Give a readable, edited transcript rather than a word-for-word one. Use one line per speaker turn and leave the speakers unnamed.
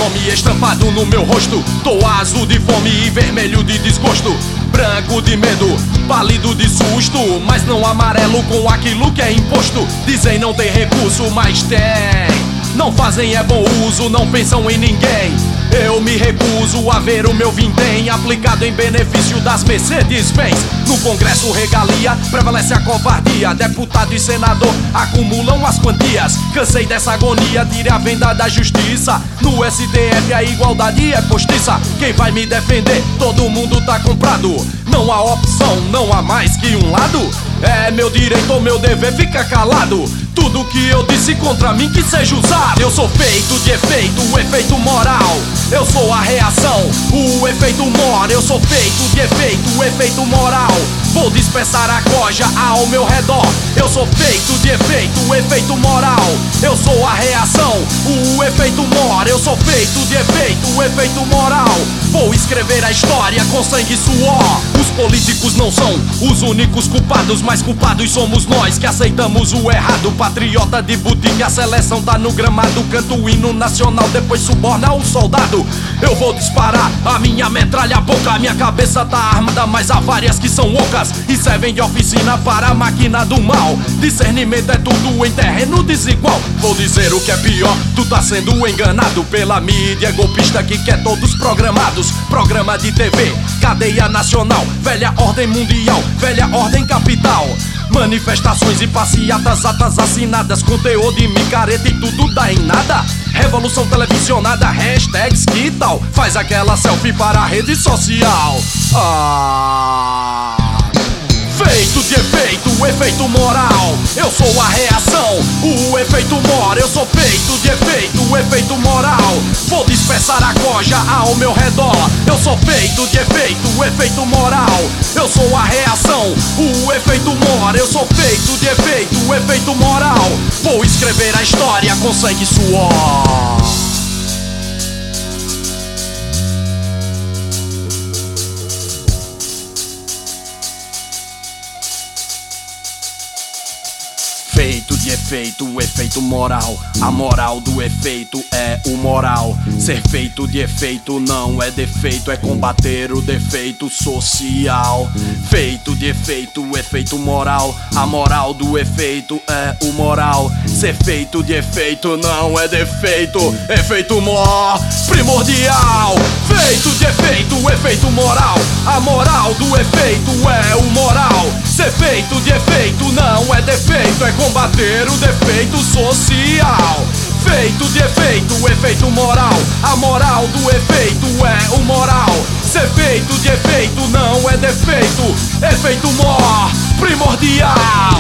nome estampado no meu rosto. Tô azul de fome e vermelho de desgosto, branco de medo, pálido de susto, mas não amarelo com aquilo que é imposto. Dizem não tem recurso, mas tem. Não fazem é bom uso, não pensam em ninguém. Eu me recuso a ver o meu vintém aplicado em benefício das Mercedes-Benz. No Congresso regalia, prevalece a covardia. Deputado e senador acumulam as quantias. Cansei dessa agonia, tire a venda da justiça. No STF a igualdade é postiça. Quem vai me defender? Todo mundo tá comprado. Não há opção, não há mais que um lado. É meu direito ou meu dever ficar calado. Tudo que eu disse contra mim que seja usado. Eu sou feito de efeito, o efeito moral. Eu sou a reação, o efeito mora. Eu sou feito de efeito, o efeito moral. Vou dispersar a coja ao meu redor. Eu sou feito de efeito, o efeito moral. Eu sou a reação, o efeito mora. Eu sou feito de efeito, o efeito moral. Vou escrever a história com sangue e suor. Os políticos não são os únicos culpados, mas culpados somos nós que aceitamos o errado. Patriota de boutique, a seleção tá no gramado. Canta o hino nacional, depois suborna o soldado. Eu vou disparar a minha metralha boca. A minha cabeça tá armada, mas há várias que são ocas e servem de oficina para a máquina do mal. Discernimento é tudo em terreno desigual. Vou dizer o que é pior, tu tá sendo enganado pela mídia golpista que quer todos programados. Programa de TV, cadeia nacional, velha ordem mundial, velha ordem capital. Manifestações e passeatas, atas assinadas, conteúdo de micareta e tudo dá em nada. Revolução televisionada, hashtags que tal? Faz aquela selfie para a rede social. Feito de efeito, o efeito moral. Eu sou a reação, o efeito mora. Eu sou feito de efeito, o efeito moral. Vou dispersar a coja ao meu redor. Eu sou feito de efeito, o efeito moral. Eu sou a reação, o efeito mora. Eu sou feito de efeito, o efeito moral. Vou escrever a história com sangue e suor. Feito de efeito, o efeito moral. A moral do efeito é o moral. Ser feito de efeito não é defeito, é combater o defeito social. Feito de efeito, o efeito moral. A moral do efeito é o moral. Ser feito de efeito não é defeito, efeito primordial. Feito de efeito, o efeito moral. A moral do efeito é o moral. Ser feito de efeito não é defeito, é combater o defeito social. Feito de efeito, o efeito moral. A moral do efeito é o moral. Ser feito de efeito não é defeito, efeito primordial.